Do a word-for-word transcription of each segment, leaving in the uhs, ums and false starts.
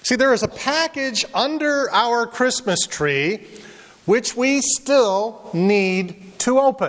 See, there is a package under our Christmas tree which we still need to open.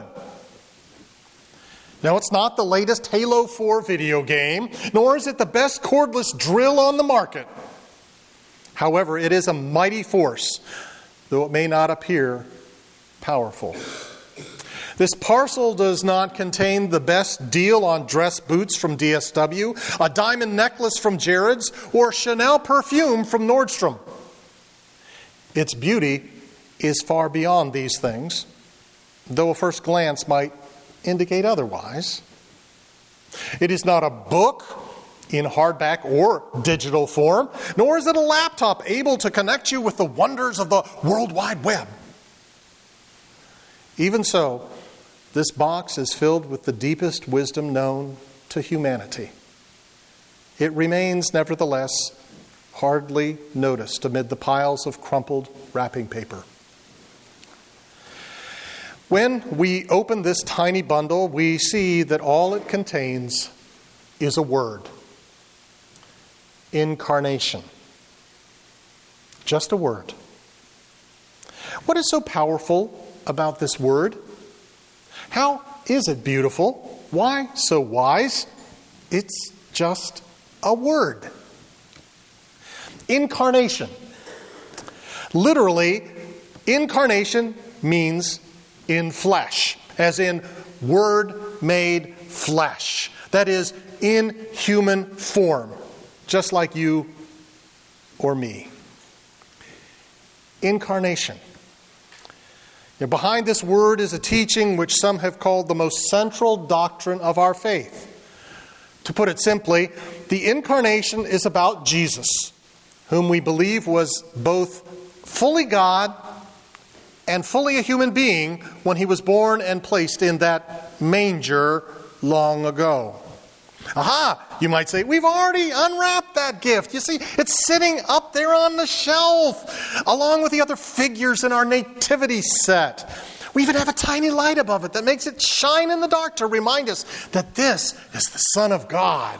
Now, it's not the latest Halo four video game, nor is it the best cordless drill on the market. However, it is a mighty force, though it may not appear powerful. This parcel does not contain the best deal on dress boots from D S W, a diamond necklace from Jared's, or Chanel perfume from Nordstrom. Its beauty is far beyond these things, though a first glance might indicate otherwise. It is not a book in hardback or digital form, nor is it a laptop able to connect you with the wonders of the World Wide Web. Even so, this box is filled with the deepest wisdom known to humanity. It remains, nevertheless, hardly noticed amid the piles of crumpled wrapping paper. When we open this tiny bundle, we see that all it contains is a word. Incarnation. Just a word. What is so powerful about this word? How is it beautiful? Why so wise? It's just a word. Incarnation. Literally, incarnation means in flesh, as in word made flesh. That is, in human form, just like you or me. Incarnation. Now, behind this word is a teaching which some have called the most central doctrine of our faith. To put it simply, the incarnation is about Jesus, whom we believe was both fully God and fully a human being when he was born and placed in that manger long ago. Aha, you might say, we've already unwrapped that gift. You see, it's sitting up there on the shelf, along with the other figures in our nativity set. We even have a tiny light above it that makes it shine in the dark to remind us that this is the Son of God.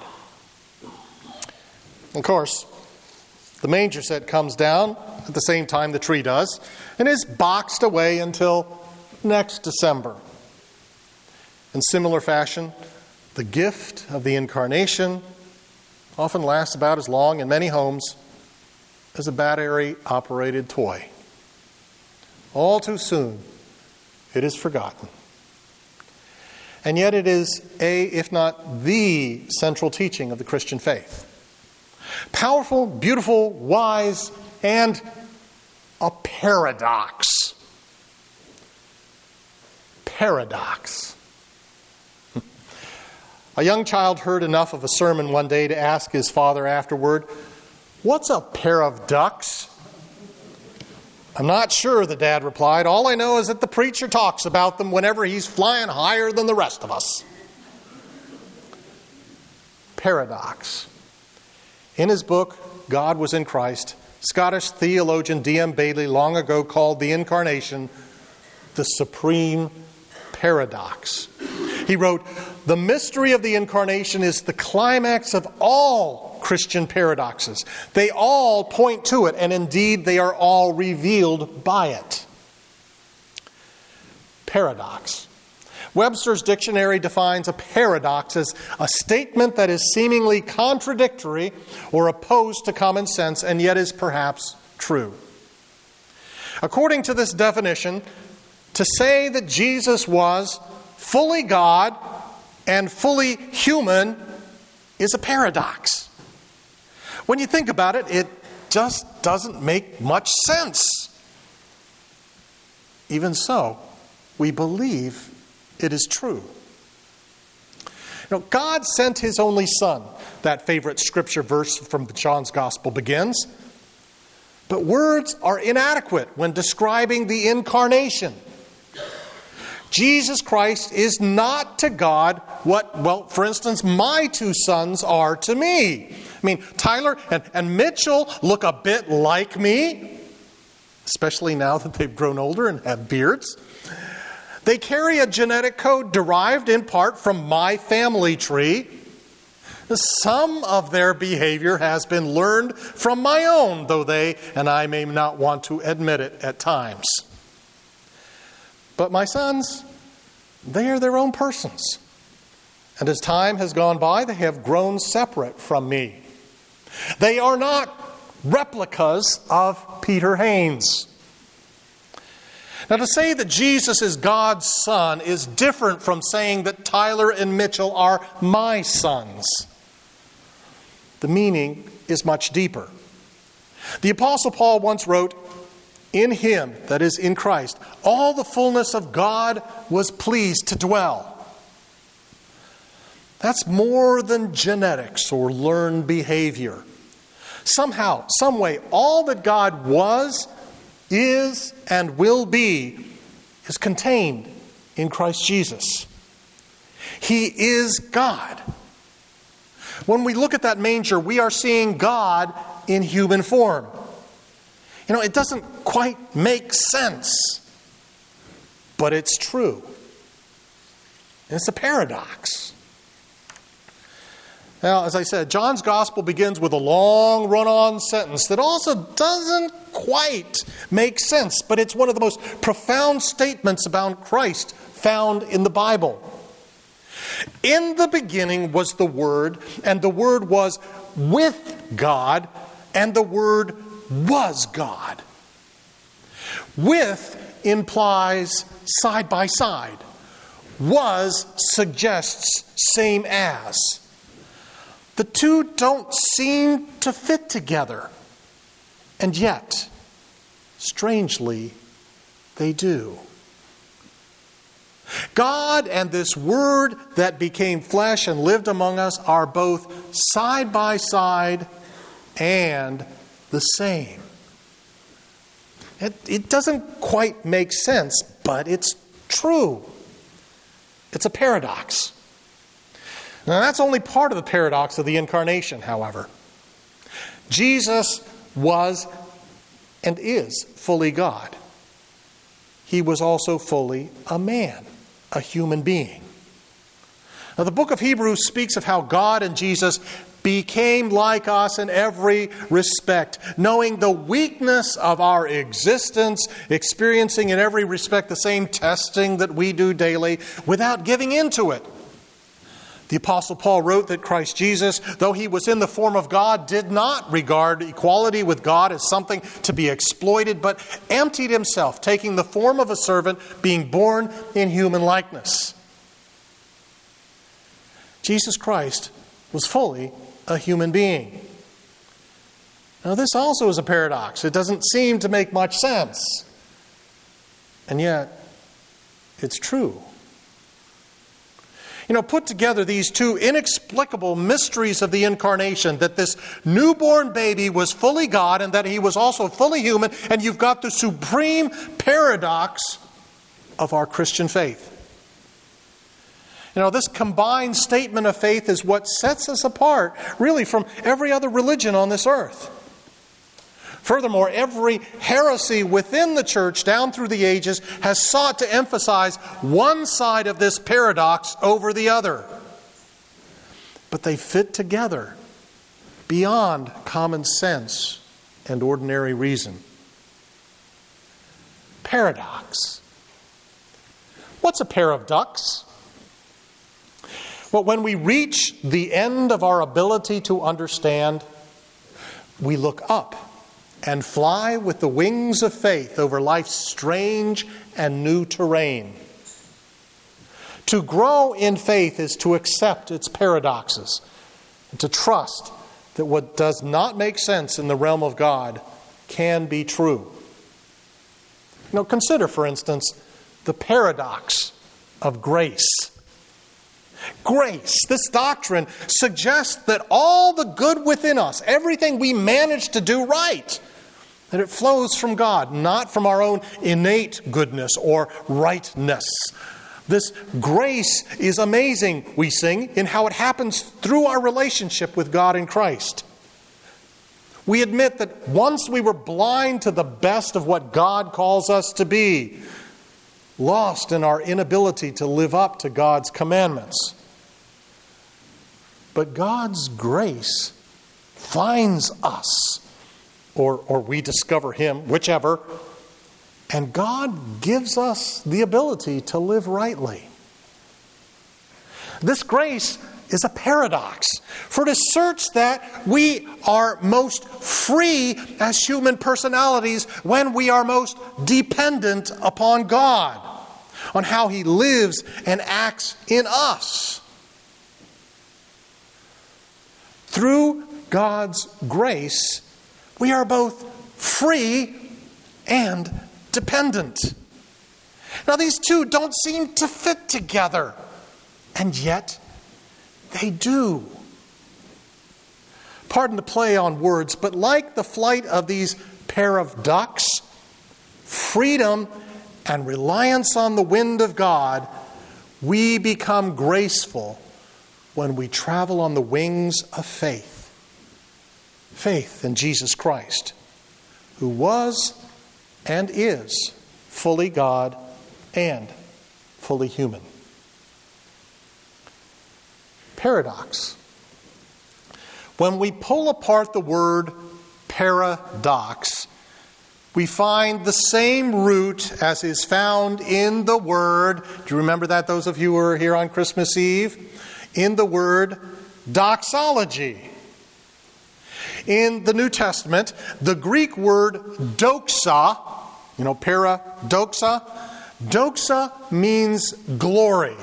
Of course, the manger set comes down at the same time the tree does, and is boxed away until next December. In similar fashion, the gift of the incarnation often lasts about as long in many homes as a battery-operated toy. All too soon, it is forgotten. And yet it is a, if not the, central teaching of the Christian faith. Powerful, beautiful, wise, and a paradox. Paradox. A young child heard enough of a sermon one day to ask his father afterward, "What's a pair of ducks?" "I'm not sure," the dad replied. "All I know is that the preacher talks about them whenever he's flying higher than the rest of us." Paradox. In his book, God Was in Christ, Scottish theologian D M Bailey long ago called the incarnation the supreme paradox. He wrote, "The mystery of the incarnation is the climax of all Christian paradoxes. They all point to it, and indeed they are all revealed by it." Paradox. Webster's dictionary defines a paradox as a statement that is seemingly contradictory or opposed to common sense and yet is perhaps true. According to this definition, to say that Jesus was fully God and fully human is a paradox. When you think about it, it just doesn't make much sense. Even so, we believe it is true. You know, God sent his only Son. That favorite scripture verse from John's Gospel begins. But words are inadequate when describing the incarnation. Jesus Christ is not to God what, well, for instance, my two sons are to me. I mean, Tyler and, and Mitchell look a bit like me, especially now that they've grown older and have beards. They carry a genetic code derived in part from my family tree. Some of their behavior has been learned from my own, though they and I may not want to admit it at times. But my sons, they are their own persons. And as time has gone by, they have grown separate from me. They are not replicas of Peter Haynes. Now, to say that Jesus is God's son is different from saying that Tyler and Mitchell are my sons. The meaning is much deeper. The Apostle Paul once wrote, "In him," that is in Christ, "all the fullness of God was pleased to dwell." That's more than genetics or learned behavior. Somehow, some way, all that God was, is, and will be is contained in Christ Jesus. He is God. When we look at that manger, we are seeing God in human form. You know, it doesn't quite make sense, but it's true. And it's a paradox. Now, as I said, John's gospel begins with a long run-on sentence that also doesn't quite make sense, but it's one of the most profound statements about Christ found in the Bible. In the beginning was the Word, and the Word was with God, and the Word was God. With implies side by side. Was suggests same as. The two don't seem to fit together. And yet, strangely, they do. God and this Word that became flesh and lived among us are both side by side and the same. It, it doesn't quite make sense, but it's true. It's a paradox. Now, that's only part of the paradox of the incarnation, however. Jesus was and is fully God. He was also fully a man, a human being. Now, the book of Hebrews speaks of how God and Jesus became like us in every respect, knowing the weakness of our existence, experiencing in every respect the same testing that we do daily, without giving in to it. The Apostle Paul wrote that Christ Jesus, though he was in the form of God, did not regard equality with God as something to be exploited, but emptied himself, taking the form of a servant, being born in human likeness. Jesus Christ was fully a human being. Now, this also is a paradox. It doesn't seem to make much sense. And yet, it's true. You know, put together these two inexplicable mysteries of the incarnation, that this newborn baby was fully God and that he was also fully human, and you've got the supreme paradox of our Christian faith. You know, this combined statement of faith is what sets us apart, really, from every other religion on this earth. Furthermore, every heresy within the church down through the ages has sought to emphasize one side of this paradox over the other. But they fit together beyond common sense and ordinary reason. Paradox. What's a pair of ducks? Well, when we reach the end of our ability to understand, we look up and fly with the wings of faith over life's strange and new terrain. To grow in faith is to accept its paradoxes and to trust that what does not make sense in the realm of God can be true. You know, consider, for instance, the paradox of grace. Grace, this doctrine, suggests that all the good within us, everything we manage to do right, that it flows from God, not from our own innate goodness or rightness. This grace is amazing, we sing, in how it happens through our relationship with God in Christ. We admit that once we were blind to the best of what God calls us to be, lost in our inability to live up to God's commandments. But God's grace finds us, or, or we discover Him, whichever, and God gives us the ability to live rightly. This grace is a paradox, for it asserts that we are most free as human personalities when we are most dependent upon God, on how He lives and acts in us. Through God's grace, we are both free and dependent. Now, these two don't seem to fit together, and yet they do. Pardon the play on words, but like the flight of these pair of ducks, freedom and reliance on the wind of God, we become graceful when we travel on the wings of faith. Faith in Jesus Christ, who was and is fully God and fully human. Paradox. When we pull apart the word paradox, we find the same root as is found in the word, do you remember that, those of you who were here on Christmas Eve? In the word doxology. In the New Testament, the Greek word doxa, you know, paradoxa, doxa means glory.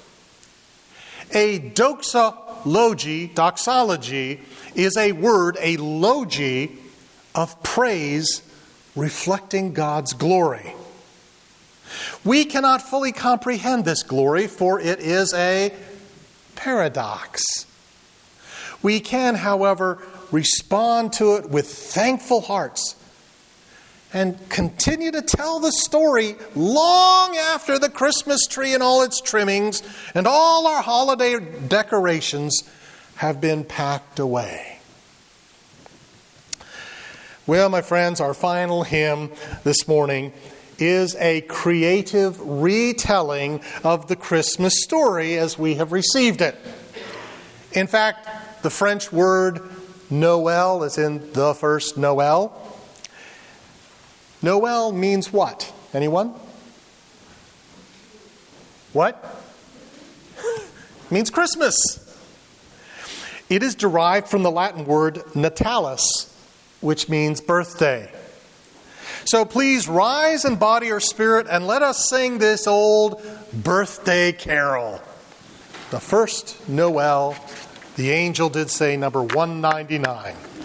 A doxology, doxology, is a word, a logy of praise reflecting God's glory. We cannot fully comprehend this glory, for it is a paradox. We can, however, respond to it with thankful hearts and continue to tell the story long after the Christmas tree and all its trimmings and all our holiday decorations have been packed away. Well, my friends, our final hymn this morning is a creative retelling of the Christmas story as we have received it. In fact, the French word Noel is in the first Noel. Noel means what? Anyone? What? It means Christmas. It is derived from the Latin word natalis, which means birthday. So please rise in body or spirit and let us sing this old birthday carol. The first Noel, the angel did say, number one ninety-nine.